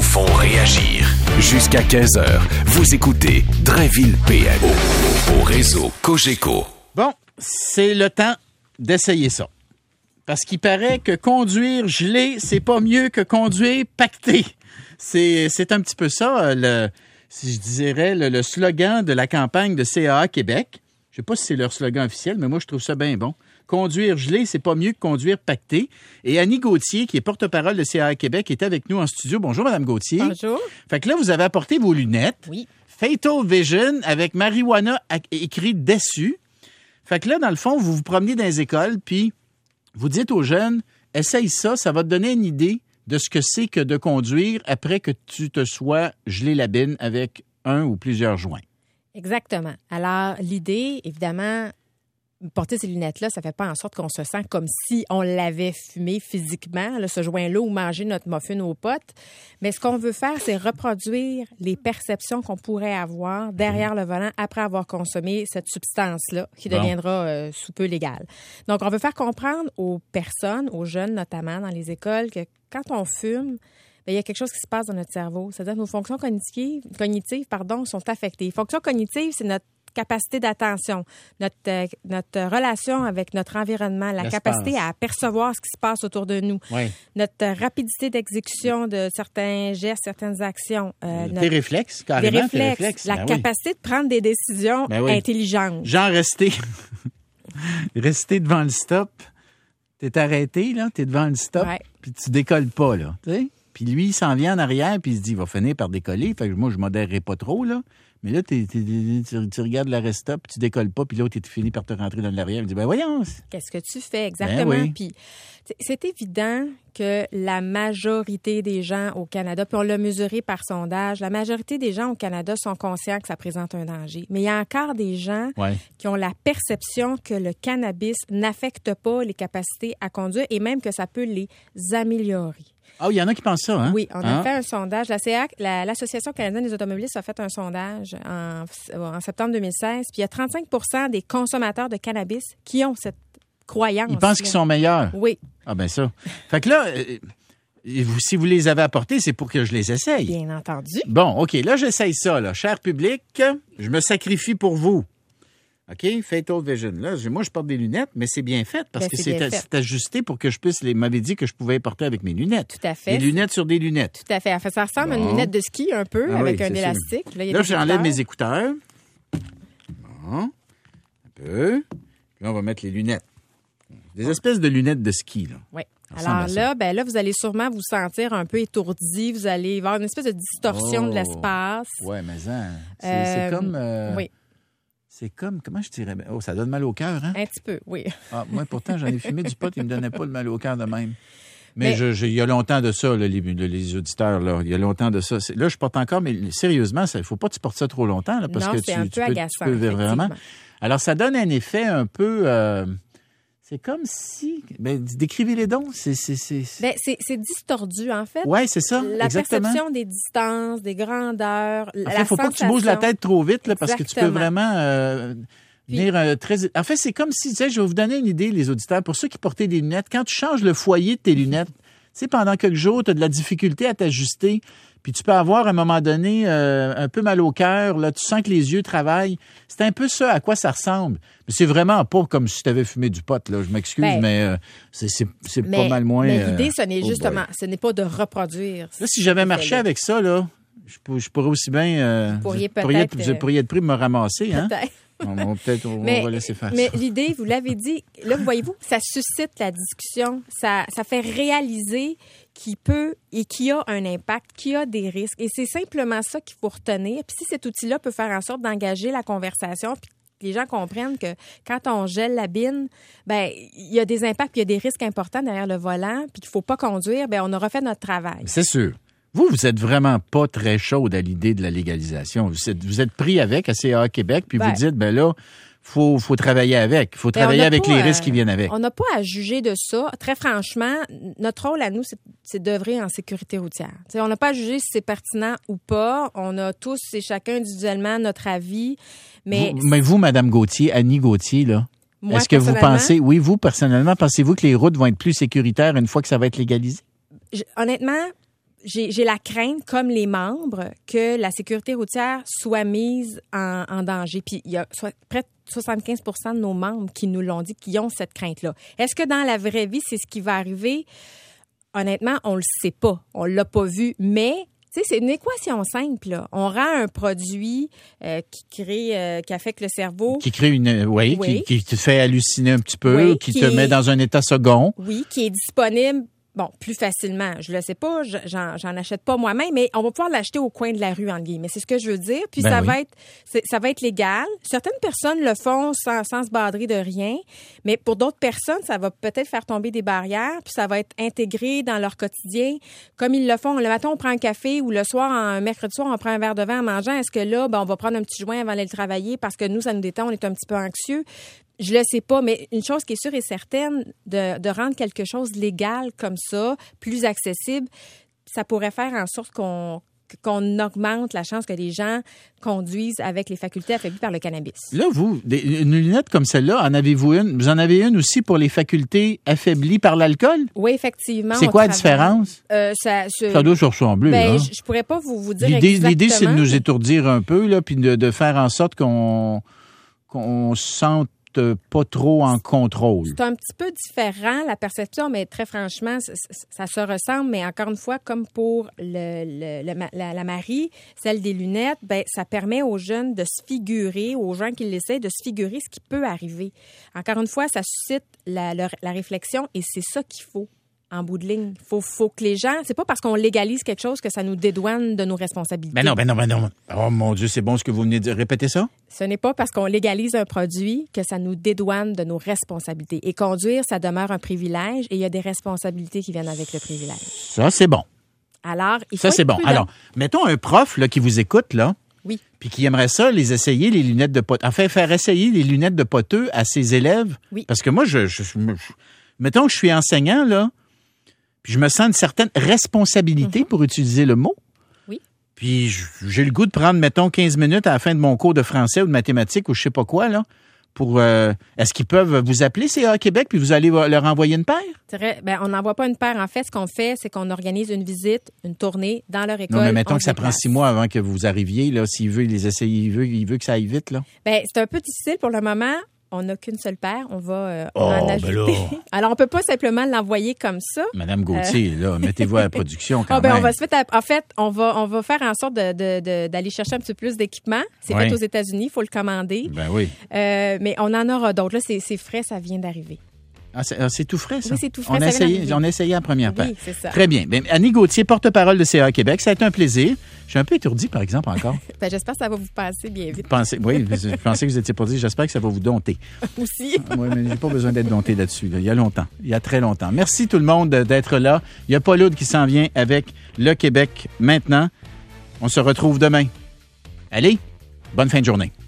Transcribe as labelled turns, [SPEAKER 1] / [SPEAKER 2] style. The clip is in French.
[SPEAKER 1] font réagir. Jusqu'à 15h, vous écoutez Drainville PM au réseau Cogeco.
[SPEAKER 2] Bon, c'est le temps d'essayer ça. Parce qu'il paraît que conduire gelé, c'est pas mieux que conduire pacté. C'est un petit peu ça, si je dirais, le slogan de la campagne de CAA Québec. Je sais pas si c'est leur slogan officiel, mais moi, je trouve ça bien bon. Conduire gelé, c'est pas mieux que conduire pacté. Et Annie Gauthier, qui est porte-parole de CAA Québec, est avec nous en studio. Bonjour, Mme Gauthier.
[SPEAKER 3] Bonjour.
[SPEAKER 2] Fait que là, vous avez apporté vos lunettes.
[SPEAKER 3] Oui.
[SPEAKER 2] Fatal Vision avec marijuana écrit dessus. Fait que là, dans le fond, vous vous promenez dans les écoles, puis vous dites aux jeunes, essaye ça, ça va te donner une idée de ce que c'est que de conduire après que tu te sois gelé la bine avec un ou plusieurs joints.
[SPEAKER 3] Exactement. Alors, l'idée, évidemment, porter ces lunettes-là, ça fait pas en sorte qu'on se sent comme si on l'avait fumé physiquement, là, ce joint-là, ou manger notre muffin aux potes. Mais ce qu'on veut faire, c'est reproduire les perceptions qu'on pourrait avoir derrière le volant après avoir consommé cette substance-là, qui deviendra sous peu légale. Donc, on veut faire comprendre aux personnes, aux jeunes notamment, dans les écoles, que quand on fume, il y a quelque chose qui se passe dans notre cerveau. C'est-à-dire que nos fonctions cognitives sont affectées. Les fonctions cognitives, c'est notre capacité d'attention, notre relation avec notre environnement, la capacité à percevoir ce qui se passe autour de nous, notre rapidité d'exécution de certains gestes, certaines actions.
[SPEAKER 2] Tes réflexes, carrément.
[SPEAKER 3] Tes réflexes. La capacité de prendre des décisions intelligentes.
[SPEAKER 2] Genre, rester devant le stop. T'es arrêté, là, t'es devant le stop, puis tu décolles pas, là, tu sais? Puis lui, il s'en vient en arrière, puis il se dit, il va finir par décoller. Fait que moi, je modérerai pas trop, là. Mais là, tu regardes l'arrêt stop, puis tu décolles pas, puis l'autre, il finit par te rentrer dans l'arrière. Il me dit, ben voyons.
[SPEAKER 3] Qu'est-ce que tu fais exactement?
[SPEAKER 2] Ben oui.
[SPEAKER 3] Puis c'est évident que la majorité des gens au Canada, puis on l'a mesuré par sondage, la majorité des gens au Canada sont conscients que ça présente un danger. Mais il y a encore des gens qui ont la perception que le cannabis n'affecte pas les capacités à conduire et même que ça peut les améliorer.
[SPEAKER 2] Ah, il y en a qui pensent ça, hein?
[SPEAKER 3] Oui, on a fait un sondage. La CAQ, l'Association canadienne des automobilistes, a fait un sondage en septembre 2016. Puis il y a 35% des consommateurs de cannabis qui ont cette croyance.
[SPEAKER 2] Ils pensent qu'ils sont meilleurs?
[SPEAKER 3] Oui.
[SPEAKER 2] Ah, ben ça. Fait que là, si vous les avez apportés, c'est pour que je les essaye.
[SPEAKER 3] Bien entendu.
[SPEAKER 2] Bon, OK. Là, j'essaye ça, là. Cher public, je me sacrifie pour vous. OK? Fatal Vision. Là, moi, je porte des lunettes, mais c'est bien fait parce que c'est ajusté pour que je puisse... Il m'avait dit que je pouvais porter avec mes lunettes.
[SPEAKER 3] Tout à fait.
[SPEAKER 2] Des lunettes sur des lunettes.
[SPEAKER 3] Tout à fait. En fait, ça ressemble à une lunette de ski un peu, avec un élastique.
[SPEAKER 2] Là, j'enlève mes écouteurs. Bon. Un peu. Puis là, on va mettre les lunettes. Des espèces de lunettes de ski, là.
[SPEAKER 3] Oui. Alors là, vous allez sûrement vous sentir un peu étourdi. Vous allez avoir une espèce de distorsion de l'espace.
[SPEAKER 2] Oui, mais c'est comme...
[SPEAKER 3] Oui.
[SPEAKER 2] C'est comme, comment je dirais? Oh, ça donne mal au cœur, hein?
[SPEAKER 3] Un petit peu, oui.
[SPEAKER 2] Ah, moi, pourtant, j'en ai fumé du pot, il ne me donnait pas le mal au cœur de même. Mais il y a longtemps de ça, là, les auditeurs, là. Il y a longtemps de ça. Là, je porte encore, mais sérieusement, il ne faut pas que tu portes ça trop longtemps, là, parce que
[SPEAKER 3] c'est un peu agaçant,
[SPEAKER 2] tu peux vraiment. Alors, ça donne un effet un peu... c'est comme si... décrivez-les donc. C'est
[SPEAKER 3] distordu, en fait.
[SPEAKER 2] Oui, c'est ça,
[SPEAKER 3] la
[SPEAKER 2] exactement.
[SPEAKER 3] perception des distances, des grandeurs,
[SPEAKER 2] il ne faut pas que tu bouges la tête trop vite, là, parce que tu peux vraiment venir très... En fait, c'est comme si, tu sais, je vais vous donner une idée, les auditeurs, pour ceux qui portaient des lunettes, quand tu changes le foyer de tes lunettes, tu sais, pendant quelques jours, tu as de la difficulté à t'ajuster, puis tu peux avoir, à un moment donné, un peu mal au cœur, là, tu sens que les yeux travaillent. C'est un peu ça à quoi ça ressemble. Mais c'est vraiment pas comme si tu avais fumé du pot, là. Je m'excuse, mais c'est pas mal moins...
[SPEAKER 3] Mais l'idée, ce n'est ce n'est pas de reproduire.
[SPEAKER 2] Là, si j'avais marché avec ça, là, je pourrais aussi bien... vous pourriez être pris de me ramasser, hein?
[SPEAKER 3] Peut-être.
[SPEAKER 2] On va laisser faire
[SPEAKER 3] mais
[SPEAKER 2] ça.
[SPEAKER 3] l'idée, vous l'avez dit, là, voyez-vous, ça suscite la discussion, ça fait réaliser qu'il peut et qu'il y a un impact, qu'il y a des risques. Et c'est simplement ça qu'il faut retenir. Puis si cet outil-là peut faire en sorte d'engager la conversation, puis que les gens comprennent que quand on gèle la bine, il y a des impacts, puis il y a des risques importants derrière le volant, puis qu'il ne faut pas conduire, on aura fait notre travail.
[SPEAKER 2] C'est sûr. Vous êtes vraiment pas très chaude à l'idée de la légalisation. Vous êtes pris avec à CAA Québec, puis vous dites, là, faut travailler avec. Faut travailler avec les risques qui viennent avec.
[SPEAKER 3] On n'a pas à juger de ça. Très franchement, notre rôle à nous, c'est d'œuvrer en sécurité routière. T'sais, on n'a pas à juger si c'est pertinent ou pas. On a tous et chacun individuellement notre avis. Mais
[SPEAKER 2] vous, Mme Gauthier, Annie Gauthier, là, est-ce que vous pensez, vous, personnellement, pensez-vous que les routes vont être plus sécuritaires une fois que ça va être légalisé?
[SPEAKER 3] Honnêtement, j'ai la crainte, comme les membres, que la sécurité routière soit mise en danger. Puis il y a près de 75 % de nos membres qui nous l'ont dit, qui ont cette crainte-là. Est-ce que dans la vraie vie, c'est ce qui va arriver? Honnêtement, on le sait pas. On l'a pas vu, mais... Tu sais, c'est une équation simple, là. On rend un produit qui affecte le cerveau. Qui crée
[SPEAKER 2] qui te fait halluciner un petit peu, qui te met dans un état second.
[SPEAKER 3] Oui, qui est disponible, plus facilement. Je le sais pas, j'en achète pas moi-même, mais on va pouvoir l'acheter au coin de la rue, entre guillemets. C'est ce que je veux dire. Puis ça va être légal. Certaines personnes le font sans se badrer de rien, mais pour d'autres personnes, ça va peut-être faire tomber des barrières, puis ça va être intégré dans leur quotidien. Comme ils le font, le matin, on prend un café ou le soir, un mercredi soir, on prend un verre de vin en mangeant. Est-ce que là, on va prendre un petit joint avant d'aller travailler parce que nous, ça nous détend, on est un petit peu anxieux? Je le sais pas, mais une chose qui est sûre et certaine, de rendre quelque chose légal comme ça, plus accessible, ça pourrait faire en sorte qu'on augmente la chance que les gens conduisent avec les facultés affaiblies par le cannabis.
[SPEAKER 2] Là, une lunette comme celle-là, en avez-vous une? Vous en avez une aussi pour les facultés affaiblies par l'alcool?
[SPEAKER 3] Oui, effectivement.
[SPEAKER 2] C'est quoi la différence?
[SPEAKER 3] Ça
[SPEAKER 2] doit se ressembler.
[SPEAKER 3] Je pourrais pas vous dire exactement.
[SPEAKER 2] L'idée, c'est de nous étourdir un peu, là, puis de faire en sorte qu'on sente pas trop en contrôle.
[SPEAKER 3] C'est un petit peu différent, la perception, mais très franchement, ça se ressemble. Mais encore une fois, comme pour la Marie, celle des lunettes, ça permet aux jeunes de se figurer, aux gens qui l'essaient, de se figurer ce qui peut arriver. Encore une fois, ça suscite la réflexion et c'est ça qu'il faut. En bout de ligne, faut que les gens... C'est pas parce qu'on légalise quelque chose que ça nous dédouane de nos responsabilités.
[SPEAKER 2] Ben non. Oh mon Dieu, c'est bon ce que vous venez de dire. Répétez ça.
[SPEAKER 3] Ce n'est pas parce qu'on légalise un produit que ça nous dédouane de nos responsabilités. Et conduire, ça demeure un privilège et il y a des responsabilités qui viennent avec le privilège.
[SPEAKER 2] Ça, c'est bon.
[SPEAKER 3] Alors, il faut
[SPEAKER 2] ça, c'est bon. Alors, mettons un prof là, qui vous écoute, là.
[SPEAKER 3] Oui.
[SPEAKER 2] Puis qui aimerait ça, les essayer, les lunettes de poteux. Enfin, faire essayer les lunettes de poteux à ses élèves.
[SPEAKER 3] Oui.
[SPEAKER 2] Parce que moi, mettons que je suis enseignant, là. Puis je me sens une certaine responsabilité pour utiliser le mot.
[SPEAKER 3] Oui.
[SPEAKER 2] Puis j'ai le goût de prendre, mettons, 15 minutes à la fin de mon cours de français ou de mathématiques ou je sais pas quoi, là, pour... est-ce qu'ils peuvent vous appeler, CA Québec, puis vous allez leur envoyer une paire?
[SPEAKER 3] On n'envoie pas une paire. En fait, ce qu'on fait, c'est qu'on organise une visite, une tournée dans leur école.
[SPEAKER 2] Non, mais mettons que ça prend 6 mois avant que vous arriviez, là. S'il veut les essayer, il veut que ça aille vite, là.
[SPEAKER 3] C'est un peu difficile pour le moment. On n'a qu'une seule paire, on va en ajouter. Alors, on peut pas simplement l'envoyer comme ça.
[SPEAKER 2] Madame Gauthier, là, mettez-vous à la production quand même.
[SPEAKER 3] On va se mettre en fait, on va faire en sorte d'aller chercher un petit peu plus d'équipement. C'est fait aux États-Unis, il faut le commander.
[SPEAKER 2] Ben oui.
[SPEAKER 3] Mais on en aura d'autres. Là, c'est frais, ça vient d'arriver.
[SPEAKER 2] Ah, c'est tout frais, ça?
[SPEAKER 3] Oui, c'est tout frais.
[SPEAKER 2] On a essayé la première paire.
[SPEAKER 3] Oui, c'est ça.
[SPEAKER 2] Très bien. Bien, Annie Gauthier, porte-parole de CA Québec, ça a été un plaisir. Je suis un peu étourdi, par exemple, encore.
[SPEAKER 3] J'espère que ça va vous passer bien vite.
[SPEAKER 2] Oui, je pensais que vous étiez pas dit. J'espère que ça va vous dompter.
[SPEAKER 3] Aussi.
[SPEAKER 2] Oui, mais j'ai pas besoin d'être dompté là-dessus. Là. Il y a longtemps. Il y a très longtemps. Merci tout le monde d'être là. Il y a Paul Oud qui s'en vient avec le Québec maintenant. On se retrouve demain. Allez, bonne fin de journée.